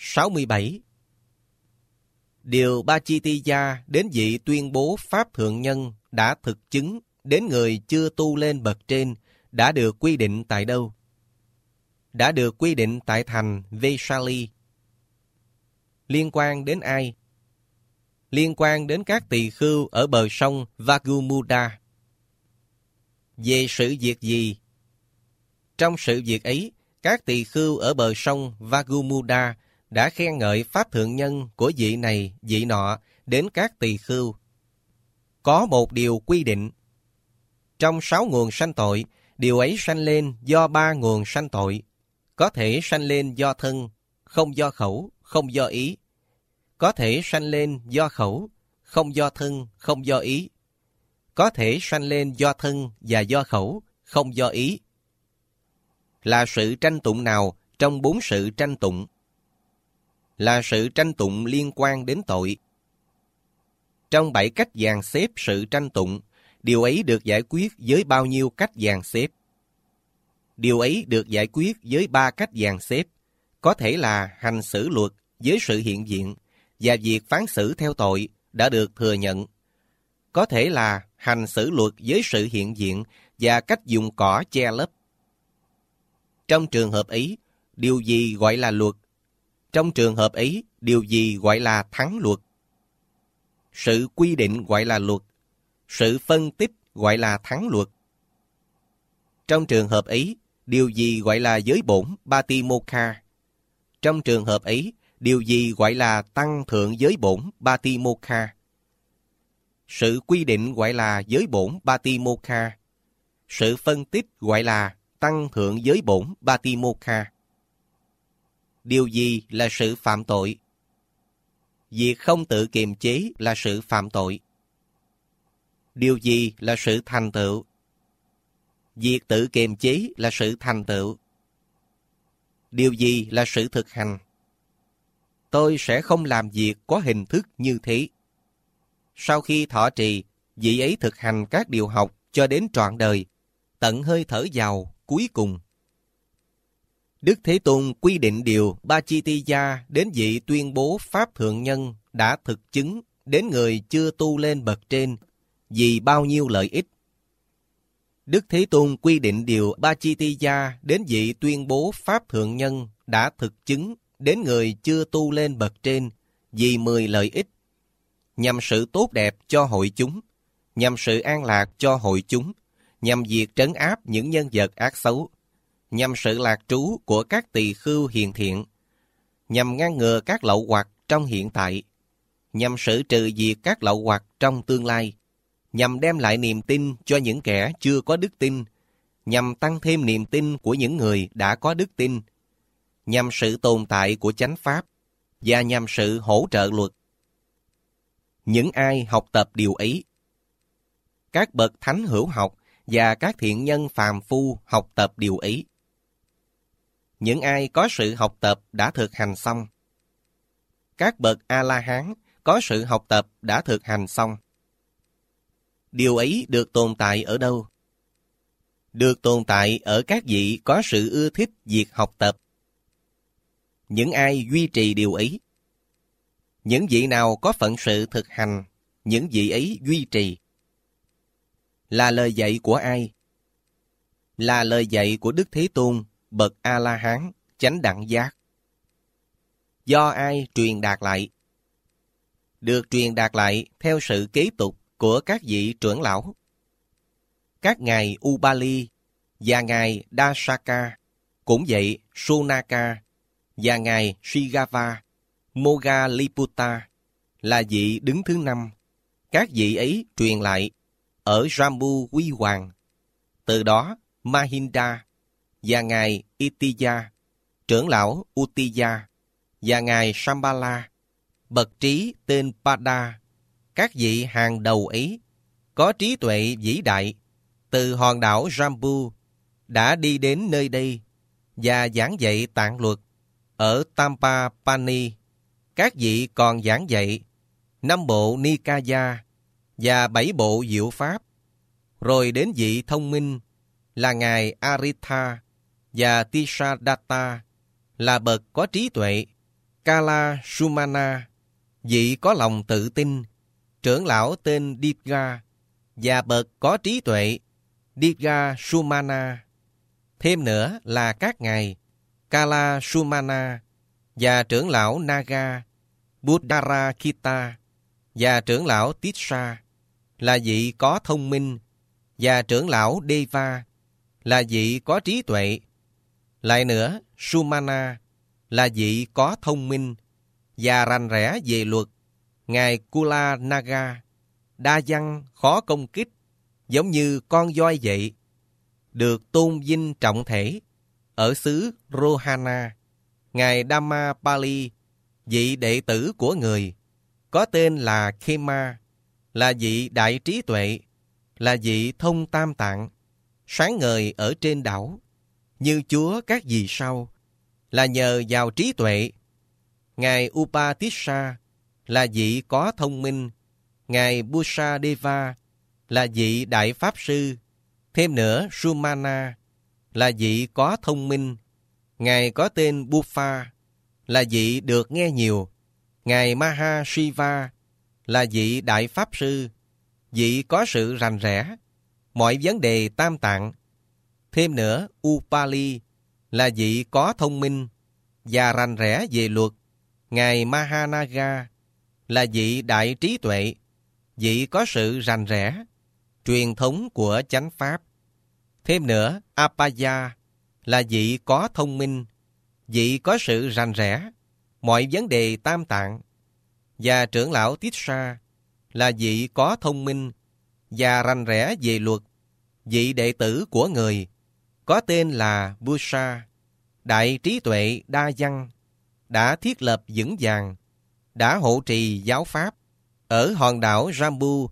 67. Điều Bachitiya đến vị tuyên bố Pháp Thượng Nhân đã thực chứng đến người chưa tu lên bậc trên đã được quy định tại đâu? Đã được quy định tại thành Vaishali. Liên quan đến ai? Liên quan đến các tỳ khưu ở bờ sông Vagumuda. Về sự việc gì? Trong sự việc ấy, các tỳ khưu ở bờ sông Vagumuda đã khen ngợi Pháp Thượng Nhân của vị này, vị nọ đến các tỳ khưu. Có một điều quy định. Trong 6 nguồn sanh tội, điều ấy sanh lên do 3 nguồn sanh tội. Có thể sanh lên do thân, không do khẩu, không do ý. Có thể sanh lên do khẩu, không do thân, không do ý. Có thể sanh lên do thân và do khẩu, không do ý. Là sự tranh tụng nào trong 4 sự tranh tụng? Là sự tranh tụng liên quan đến tội. Trong 7 cách dàn xếp sự tranh tụng, điều ấy được giải quyết với bao nhiêu cách dàn xếp? Điều ấy được giải quyết với 3 cách dàn xếp, có thể là hành xử luật với sự hiện diện và việc phán xử theo tội đã được thừa nhận. Có thể là hành xử luật với sự hiện diện và cách dùng cỏ che lấp. Trong trường hợp ấy, điều gì gọi là luật? Trong trường hợp ấy, điều gì gọi là thắng luật? Sự quy định gọi là luật. Sự phân tích gọi là thắng luật. Trong trường hợp ấy, điều gì gọi là giới bổn Patimokkha? Trong trường hợp ấy, điều gì gọi là tăng thượng giới bổn Patimokkha? Sự quy định gọi là giới bổn Patimokkha. Sự phân tích gọi là tăng thượng giới bổn Patimokkha. Điều gì là sự phạm tội? Việc không tự kiềm chế là sự phạm tội. Điều gì là sự thành tựu? Việc tự kiềm chế là sự thành tựu. Điều gì là sự thực hành? Tôi sẽ không làm việc có hình thức như thế. Sau khi thọ trì, vị ấy thực hành các điều học cho đến trọn đời, tận hơi thở vào cuối cùng. Đức Thế Tôn quy định điều Bachitiya đến vị tuyên bố Pháp Thượng Nhân đã thực chứng đến người chưa tu lên bậc trên vì bao nhiêu lợi ích. Đức Thế Tôn quy định điều Bachitiya đến vị tuyên bố Pháp Thượng Nhân đã thực chứng đến người chưa tu lên bậc trên vì 10 lợi ích, nhằm sự tốt đẹp cho hội chúng, nhằm sự an lạc cho hội chúng, nhằm việc trấn áp những nhân vật ác xấu, nhằm sự lạc trú của các tỳ khưu hiền thiện, nhằm ngăn ngừa các lậu hoặc trong hiện tại, nhằm xử trừ diệt các lậu hoặc trong tương lai, nhằm đem lại niềm tin cho những kẻ chưa có đức tin, nhằm tăng thêm niềm tin của những người đã có đức tin, nhằm sự tồn tại của chánh pháp, và nhằm sự hỗ trợ luật. Những ai học tập điều ấy? Các bậc thánh hữu học và các thiện nhân phàm phu học tập điều ấy. Những ai có sự học tập đã thực hành xong. Các bậc A-la-hán có sự học tập đã thực hành xong. Điều ấy được tồn tại ở đâu? Được tồn tại ở các vị có sự ưa thích việc học tập. Những ai duy trì điều ấy? Những vị nào có phận sự thực hành, những vị ấy duy trì. Là lời dạy của ai? Là lời dạy của Đức Thế Tôn, bậc A-la-hán, chánh đẳng giác. Do ai truyền đạt lại? Được truyền đạt lại theo sự kế tục của các vị trưởng lão. Các ngài Ubali và ngài Dasaka, cũng vậy Sonaka và ngài Shigava, Moggalliputta là vị đứng thứ 5. Các vị ấy truyền lại ở Jambu Huy Hoàng. Từ đó Mahinda và ngài Itiya, trưởng lão Uttiya và ngài Shambhala, bậc trí tên Pada, các vị hàng đầu ấy có trí tuệ vĩ đại, từ hòn đảo Jambu đã đi đến nơi đây và giảng dạy tạng luật. Ở Tampapani, các vị còn giảng dạy 5 bộ Nikaya và 7 bộ diệu pháp. Rồi đến vị thông minh là ngài Aritha và Tisadatta là bậc có trí tuệ, Kala Sumana, vị có lòng tự tin, trưởng lão tên Dibga, và bậc có trí tuệ, Dibga Sumana. Thêm nữa là các ngài Kala Sumana và trưởng lão Naga, Buddharakita và trưởng lão Tissa là vị có thông minh, và trưởng lão Deva là vị có trí tuệ. Lại nữa, Sumana là vị có thông minh và rành rẽ về luật. Ngài Kula Naga, đa văn, khó công kích, giống như con voi vậy, được tôn vinh trọng thể. Ở xứ Rohana, Ngài Dhammapali, vị đệ tử của người, có tên là Khema, là vị đại trí tuệ, là vị thông tam tạng, sáng ngời ở trên đảo, như Chúa các vì sao, là nhờ vào trí tuệ. Ngài Upatissa là vị có thông minh. Ngài Busadeva là vị đại pháp sư. Thêm nữa, Sumana là vị có thông minh. Ngài có tên Buffa là vị được nghe nhiều. Ngài Mahashiva là vị đại pháp sư, vị có sự rành rẽ mọi vấn đề tam tạng. Thêm nữa, Upali là vị có thông minh và rành rẽ về luật. Ngài Mahanaga là vị đại trí tuệ, vị có sự rành rẽ truyền thống của chánh pháp. Thêm nữa, Apaya là vị có thông minh, vị có sự rành rẽ mọi vấn đề tam tạng. Và trưởng lão Tissa là vị có thông minh và rành rẽ về luật, vị đệ tử của người, có tên là Busa, đại trí tuệ đa văn, đã thiết lập vững vàng, đã hộ trì giáo pháp ở hòn đảo Jambu.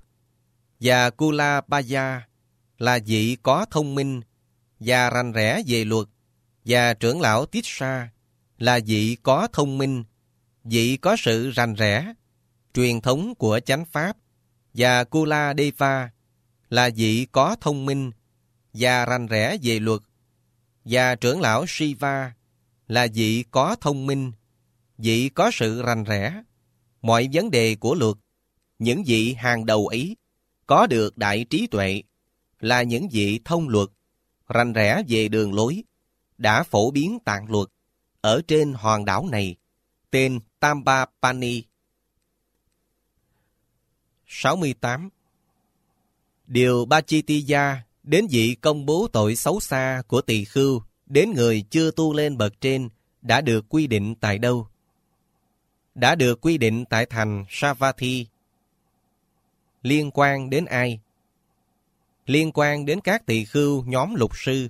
Và Kulabaya là vị có thông minh và rành rẽ về luật. Và trưởng lão Tissa là vị có thông minh, vị có sự rành rẽ truyền thống của chánh pháp. Và Kuladeva là vị có thông minh và rành rẽ về luật. Và trưởng lão Shiva là vị có thông minh, vị có sự rành rẽ mọi vấn đề của luật. Những vị hàng đầu ấy có được đại trí tuệ, là những vị thông luật, rành rẽ về đường lối, đã phổ biến tạng luật ở trên hòn đảo này, tên Tambapani. 68. Điều Bachitiya đến vị công bố tội xấu xa của tỳ khưu đến người chưa tu lên bậc trên đã được quy định tại đâu? Đã được quy định tại thành Savatthi. Liên quan đến ai? Liên quan đến các tỳ khưu nhóm lục sư.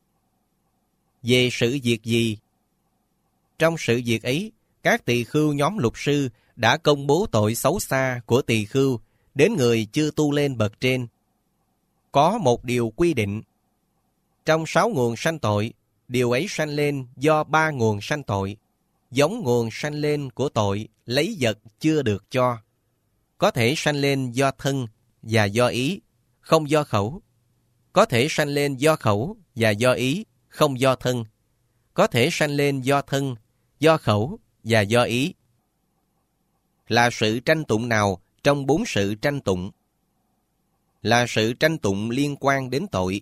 Về sự việc gì? Trong sự việc ấy, các tỳ khưu nhóm lục sư đã công bố tội xấu xa của tỳ khưu đến người chưa tu lên bậc trên. Có một điều quy định. Trong 6 nguồn sanh tội, điều ấy sanh lên do 3 nguồn sanh tội, giống nguồn sanh lên của tội lấy vật chưa được cho. Có thể sanh lên do thân và do ý, không do khẩu. Có thể sanh lên do khẩu và do ý, không do thân. Có thể sanh lên do thân, do khẩu và do ý. Là sự tranh tụng nào trong 4 sự tranh tụng? Là sự tranh tụng liên quan đến tội.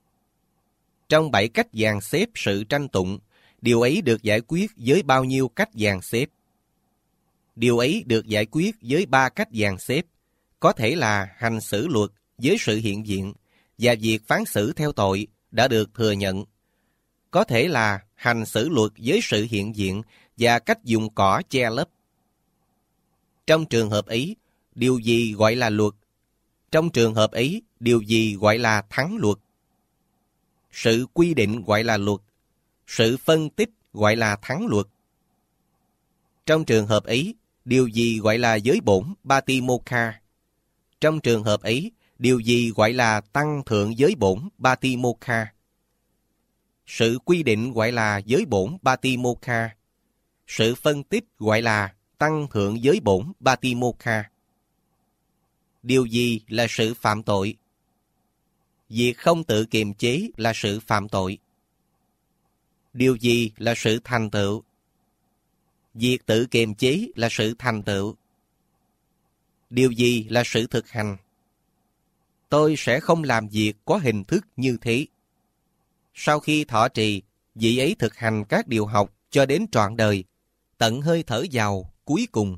Trong 7 cách dàn xếp sự tranh tụng, điều ấy được giải quyết với bao nhiêu cách dàn xếp? Điều ấy được giải quyết với 3 cách dàn xếp, có thể là hành xử luật với sự hiện diện và việc phán xử theo tội đã được thừa nhận. Có thể là hành xử luật với sự hiện diện và cách dùng cỏ che lấp. Trong trường hợp ấy, điều gì gọi là luật? Trong trường hợp ấy, điều gì gọi là thắng luật? Sự quy định gọi là luật, sự phân tích gọi là thắng luật. Trong trường hợp ấy, điều gì gọi là giới bổn Patimokkha? Trong trường hợp ấy, điều gì gọi là tăng thượng giới bổn Patimokkha? Sự quy định gọi là giới bổn Patimokkha. Sự phân tích gọi là tăng thượng giới bổn Patimokkha. Điều gì là sự phạm tội? Việc không tự kiềm chế là sự phạm tội. Điều gì là sự thành tựu? Việc tự kiềm chế là sự thành tựu. Điều gì là sự thực hành? Tôi sẽ không làm việc có hình thức như thế. Sau khi thọ trì, vị ấy thực hành các điều học cho đến trọn đời, tận hơi thở vào cuối cùng.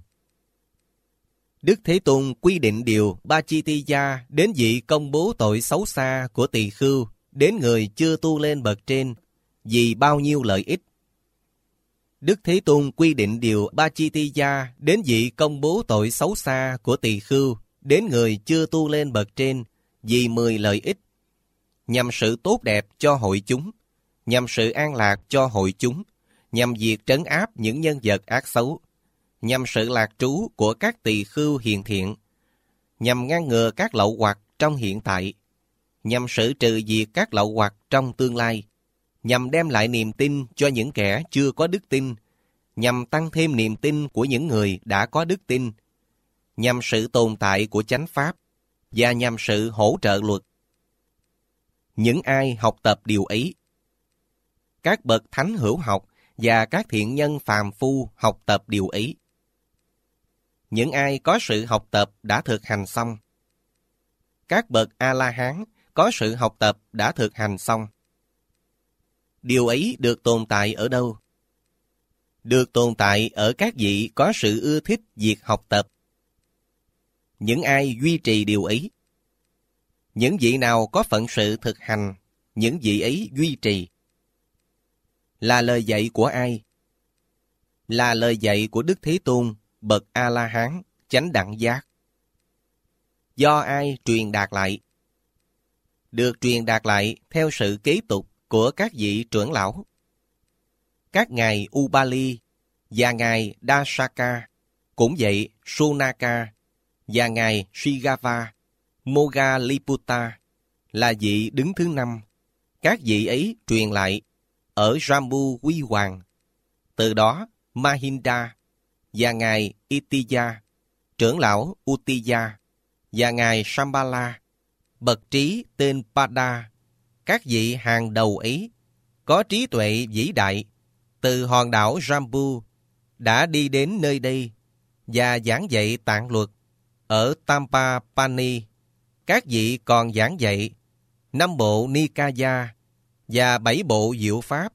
Đức Thế Tôn quy định điều Bachitiya đến vị công bố tội xấu xa của tỳ khưu đến người chưa tu lên bậc trên vì bao nhiêu lợi ích. Đức Thế Tôn quy định điều Bachitiya đến vị công bố tội xấu xa của tỳ khưu đến người chưa tu lên bậc trên vì 10 lợi ích, nhằm sự tốt đẹp cho hội chúng, nhằm sự an lạc cho hội chúng, nhằm việc trấn áp những nhân vật ác xấu, nhằm sự lạc trú của các tỳ khưu hiền thiện, nhằm ngăn ngừa các lậu hoặc trong hiện tại, nhằm xử trừ diệt các lậu hoặc trong tương lai, nhằm đem lại niềm tin cho những kẻ chưa có đức tin, nhằm tăng thêm niềm tin của những người đã có đức tin, nhằm sự tồn tại của chánh pháp, và nhằm sự hỗ trợ luật. Những ai học tập điều ấy, các bậc thánh hữu học và các thiện nhân phàm phu học tập điều ấy. Những ai có sự học tập đã thực hành xong. Các bậc A-la-hán có sự học tập đã thực hành xong. Điều ấy được tồn tại ở đâu? Được tồn tại ở các vị có sự ưa thích việc học tập. Những ai duy trì điều ấy? Những vị nào có phận sự thực hành, những vị ấy duy trì. Là lời dạy của ai? Là lời dạy của Đức Thế Tôn, bậc A-la-hán, chánh đẳng giác. Do ai truyền đạt lại? Được truyền đạt lại theo sự kế tục của các vị trưởng lão. Các ngài Ubali và ngài Dasaka, cũng vậy Sonaka và ngài Shigava, Moggalliputta là vị đứng thứ 5. Các vị ấy truyền lại ở Jambu Huy Hoàng. Từ đó Mahinda và ngài Itiya, trưởng lão Uttiya và ngài Shambhala, bậc trí tên Pada, các vị hàng đầu ấy có trí tuệ vĩ đại, từ hòn đảo Jambu đã đi đến nơi đây và giảng dạy tạng luật. Ở Tampapani, các vị còn giảng dạy 5 bộ Nikaya và 7 bộ diệu pháp.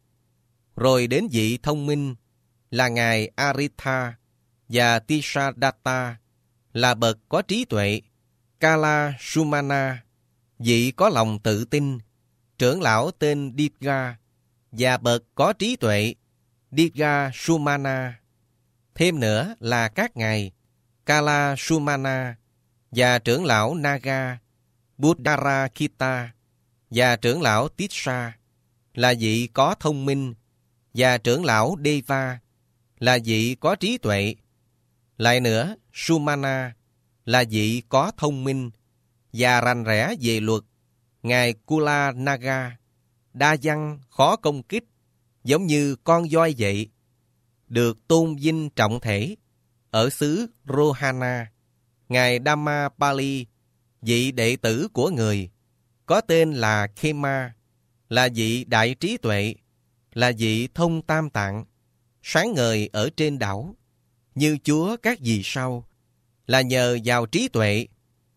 Rồi đến vị thông minh là ngài Aritha và Tisadatta là bậc có trí tuệ, Kala Sumana, vị có lòng tự tin, trưởng lão tên Digha và bậc có trí tuệ, Digha Sumana. Thêm nữa là các ngài Kala Sumana và trưởng lão Naga, Buddharakita và trưởng lão Tissa là vị có thông minh, và trưởng lão Deva là vị có trí tuệ. Lại nữa, Sumana là vị có thông minh và rành rẽ về luật. Ngài Kula Naga, đa văn khó công kích, giống như con voi vậy, được tôn vinh trọng thể. Ở xứ Rohana, ngài Dhammapali, vị đệ tử của người, có tên là Khema, là vị đại trí tuệ, là vị thông tam tạng, sáng ngời ở trên đảo, như Chúa các vì sao, là nhờ vào trí tuệ.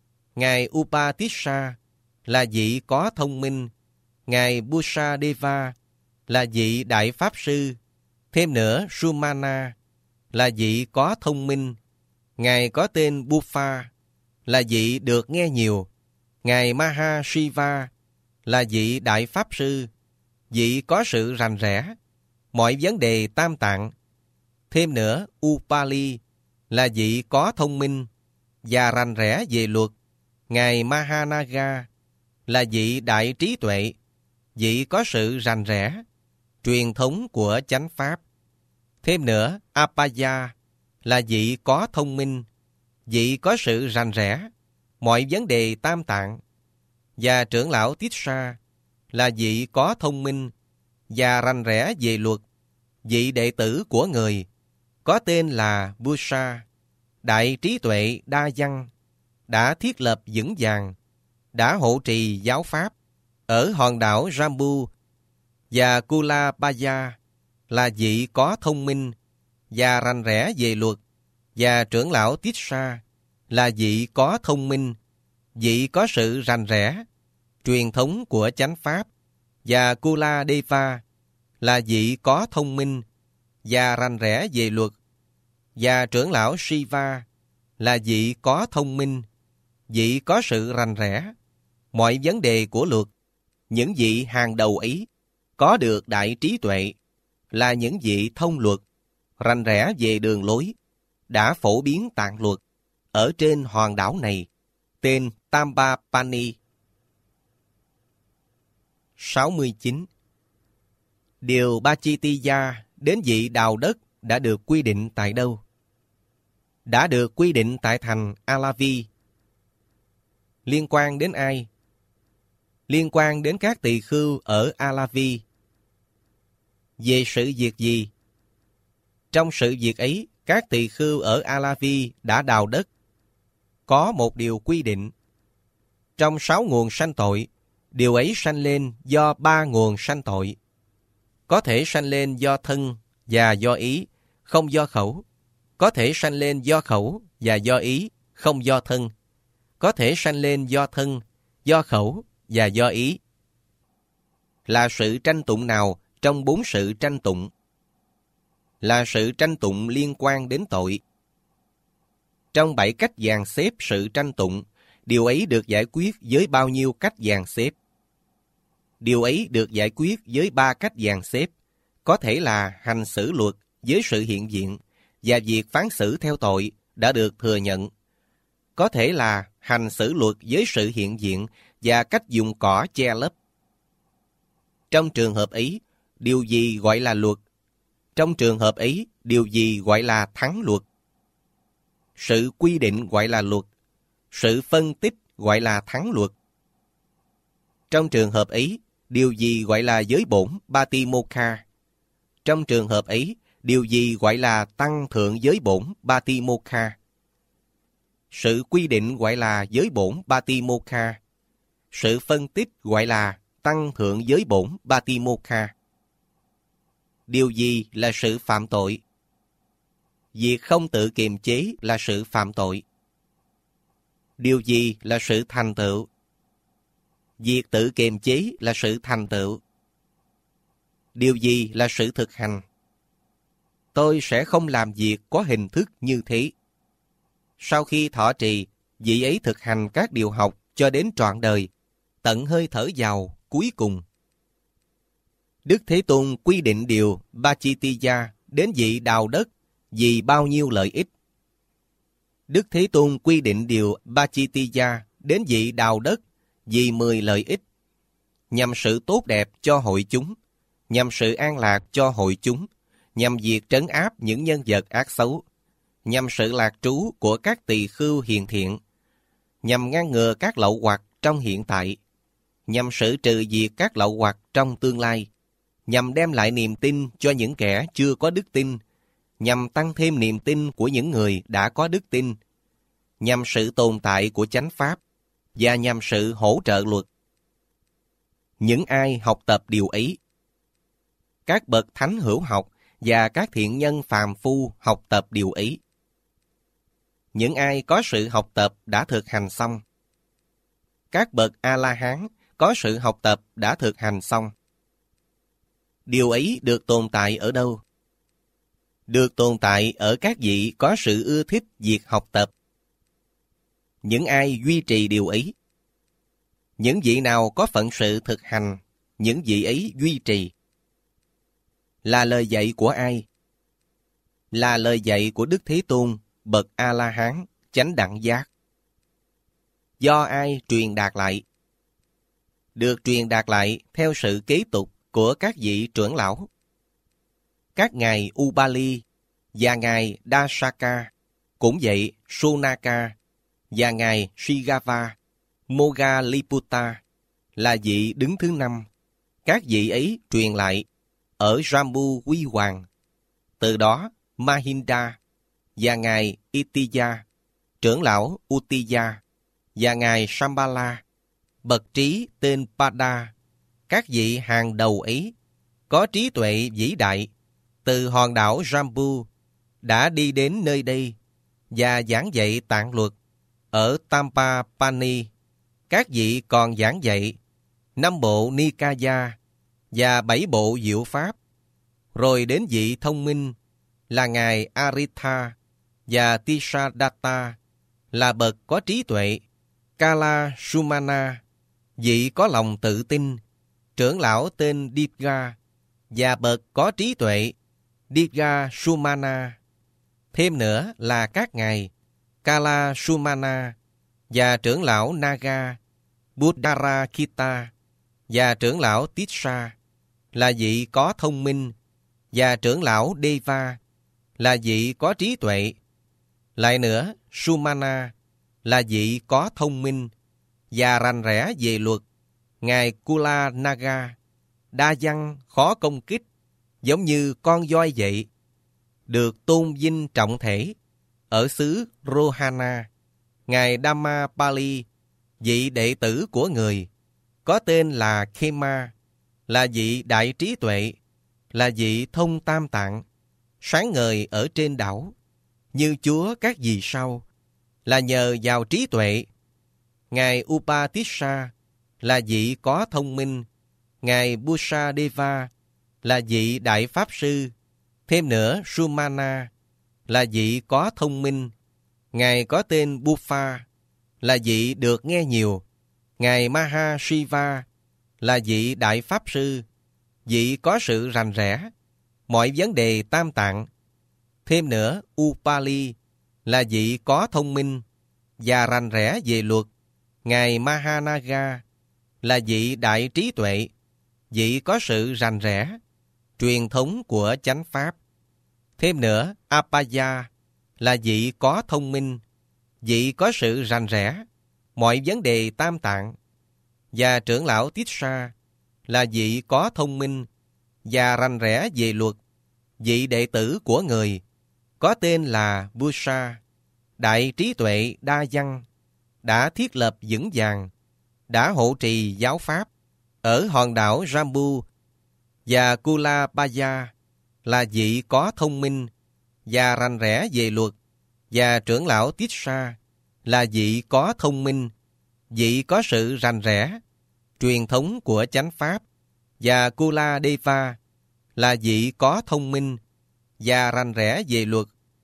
Ngài Upatissa là vị có thông minh, ngài Busadeva là vị đại pháp sư. Thêm nữa, Sumana là vị có thông minh, ngài có tên Buffa là vị được nghe nhiều. Ngài Mahashiva là vị đại pháp sư, vị có sự rành rẽ mọi vấn đề tam tạng. Thêm nữa, Upali là vị có thông minh và rành rẽ về luật. Ngài Mahanaga là vị đại trí tuệ, vị có sự rành rẽ truyền thống của chánh pháp. Thêm nữa, Apaya là vị có thông minh, vị có sự rành rẽ mọi vấn đề tam tạng. Và trưởng lão Tissa là vị có thông minh và rành rẽ về luật, vị đệ tử của người, có tên là Busa, đại trí tuệ đa văn, đã thiết lập vững vàng, đã hộ trì giáo pháp ở hòn đảo Jambu. Và Kulabaya là vị có thông minh và rành rẽ về luật, và trưởng lão Tissa là vị có thông minh, vị có sự rành rẽ, truyền thống của chánh pháp, và Kuladeva là vị có thông minh và rành rẽ về luật, và trưởng lão Shiva là vị có thông minh, vị có sự rành rẽ, mọi vấn đề của luật. Những vị hàng đầu ấy có được đại trí tuệ, là những vị thông luật, rành rẽ về đường lối, đã phổ biến tạng luật ở trên hòn đảo này, tên Tambapani. 69. Điều Bachitiya đến vị đào đất đã được quy định tại đâu? Đã được quy định tại thành Alavi. Liên quan đến ai? Liên quan đến các tỳ khưu ở Alavi. Về sự việc gì? Trong sự việc ấy, các tỳ khưu ở Alavi đã đào đất. Có một điều quy định. Trong 6 nguồn sanh tội, điều ấy sanh lên do 3 nguồn sanh tội. Có thể sanh lên do thân và do ý, không do khẩu. Có thể sanh lên do khẩu và do ý, không do thân. Có thể sanh lên do thân, do khẩu và do ý. Là sự tranh tụng nào trong 4 sự tranh tụng? Là sự tranh tụng liên quan đến tội. Trong 7 cách dàn xếp sự tranh tụng, điều ấy được giải quyết với bao nhiêu cách dàn xếp? Điều ấy được giải quyết với 3 cách dàn xếp, có thể là hành xử luật với sự hiện diện, và việc phán xử theo tội đã được thừa nhận. Có thể là hành xử luật với sự hiện diện và cách dùng cỏ che lấp. Trong trường hợp ấy, điều gì gọi là luật? Trong trường hợp ấy, điều gì gọi là thắng luật? Sự quy định gọi là luật. Sự phân tích gọi là thắng luật. Trong trường hợp ấy, điều gì gọi là giới bổn Batimokha? Trong trường hợp ấy, điều gì gọi là tăng thượng giới bổn Batimokha? Sự quy định gọi là giới bổn Batimokha. Sự phân tích gọi là tăng thượng giới bổn Batimokha. Điều gì là sự phạm tội? Việc không tự kiềm chế là sự phạm tội. Điều gì là sự thành tựu? Việc tự kiềm chế là sự thành tựu. Điều gì là sự thực hành? Tôi sẽ không làm việc có hình thức như thế. Sau khi thọ trì, vị ấy thực hành các điều học cho đến trọn đời, tận hơi thở vào cuối cùng. Đức Thế Tôn quy định điều Bachitiya đến vị đào đất vì bao nhiêu lợi ích? Đức Thế Tôn quy định điều Bachitiya đến vị đào đất vì 10 lợi ích, nhằm sự tốt đẹp cho hội chúng, nhằm sự an lạc cho hội chúng, nhằm việc trấn áp những nhân vật ác xấu, nhằm sự lạc trú của các tỳ khưu hiền thiện, nhằm ngăn ngừa các lậu hoặc trong hiện tại, nhằm xử trừ diệt các lậu hoặc trong tương lai, nhằm đem lại niềm tin cho những kẻ chưa có đức tin, nhằm tăng thêm niềm tin của những người đã có đức tin, nhằm sự tồn tại của chánh pháp, và nhằm sự hỗ trợ luật. Những ai học tập điều ấy? Các bậc thánh hữu học và các thiện nhân phàm phu học tập điều ấy. Những ai có sự học tập đã thực hành xong. Các bậc A-la-hán có sự học tập đã thực hành xong. Điều ấy được tồn tại ở đâu? Được tồn tại ở các vị có sự ưa thích việc học tập. Những ai duy trì điều ấy? Những vị nào có phận sự thực hành, những vị ấy duy trì. Là lời dạy của ai? Là lời dạy của Đức Thế Tôn, bậc A-la-hán, chánh đẳng giác. Do ai truyền đạt lại? Được truyền đạt lại theo sự kế tục của các vị trưởng lão. Các ngài Ubali và ngài Dasaka, cũng vậy Sunaka và ngài Shigava, Moggalliputta là vị đứng thứ 5. Các vị ấy truyền lại ở Jambu Huy Hoàng. Từ đó Mahinda và ngài Itiya, trưởng lão Uttiya và ngài Shambhala, bậc trí tên Pada, các vị hàng đầu ấy có trí tuệ vĩ đại, từ hòn đảo Jambu đã đi đến nơi đây và giảng dạy tạng luật. Ở Tampapani, các vị còn giảng dạy 5 bộ Nikaya và 7 bộ diệu pháp. Rồi đến vị thông minh là Ngài Aritha và Tisadatta là bậc có trí tuệ. Kala Sumana, vị có lòng tự tin, trưởng lão tên Dibga và bậc có trí tuệ Dibga Sumana. Thêm nữa là các ngài Kala Sumana và trưởng lão Naga Buddharakita và trưởng lão Tissa là vị có thông minh, và trưởng lão Deva là vị có trí tuệ. Lại nữa, Sumana là vị có thông minh và rành rẽ về luật. Ngài Kula Naga đa văn khó công kích, giống như con voi vậy, được tôn vinh trọng thể. Ở xứ Rohana, Ngài Dhammapali, vị đệ tử của người, có tên là Khema, là vị đại trí tuệ, là vị thông tam tạng, sáng ngời ở trên đảo, như Chúa các vì sao, là nhờ vào trí tuệ. Ngài Upatissa là vị có thông minh. Ngài Busadeva là vị đại pháp sư. Thêm nữa, Sumana là vị có thông minh. Ngài có tên Buffa là vị được nghe nhiều. Ngài Mahashiva là vị đại pháp sư, vị có sự rành rẽ mọi vấn đề tam tạng. Thêm nữa, Upali là vị có thông minh và rành rẽ về luật. Ngài Mahanaga là vị đại trí tuệ, vị có sự rành rẽ truyền thống của chánh pháp. Thêm nữa, Apaya là vị có thông minh, vị có sự rành rẽ mọi vấn đề tam tạng. Và trưởng lão Tissa là vị có thông minh và rành rẽ về luật, vị đệ tử của người, có tên là Busa, đại trí tuệ đa văn, đã thiết lập vững vàng, đã hộ trì giáo pháp ở hòn đảo Jambu. Và Kulabaya là vị có thông minh và rành rẽ về luật. Và trưởng lão Tissa là vị có thông minh, vị có sự rành rẽ truyền thống của chánh pháp. Và Kuladeva là vị có thông minh và rành rẽ về luật.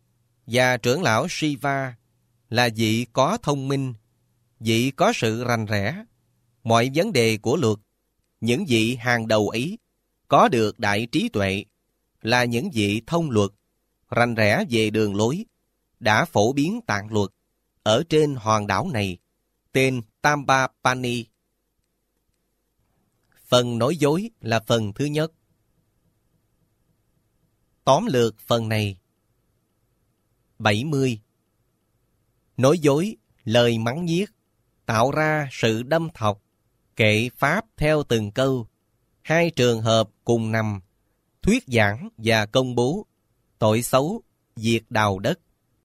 Và trưởng lão Shiva là vị có thông minh, vị có sự rành rẽ mọi vấn đề của luật. Những vị hàng đầu ấy có được đại trí tuệ, là những vị thông luật, rành rẽ về đường lối, đã phổ biến tạng luật ở trên hòn đảo này, tên Tampapani. Phần nói dối là phần thứ nhất. Tóm lược phần này. 70. Nói dối, lời mắng nhiếc, tạo ra sự đâm thọc, kệ pháp theo từng câu, 2 trường hợp cùng nằm, thuyết giảng và công bố, tội xấu, diệt đào đất.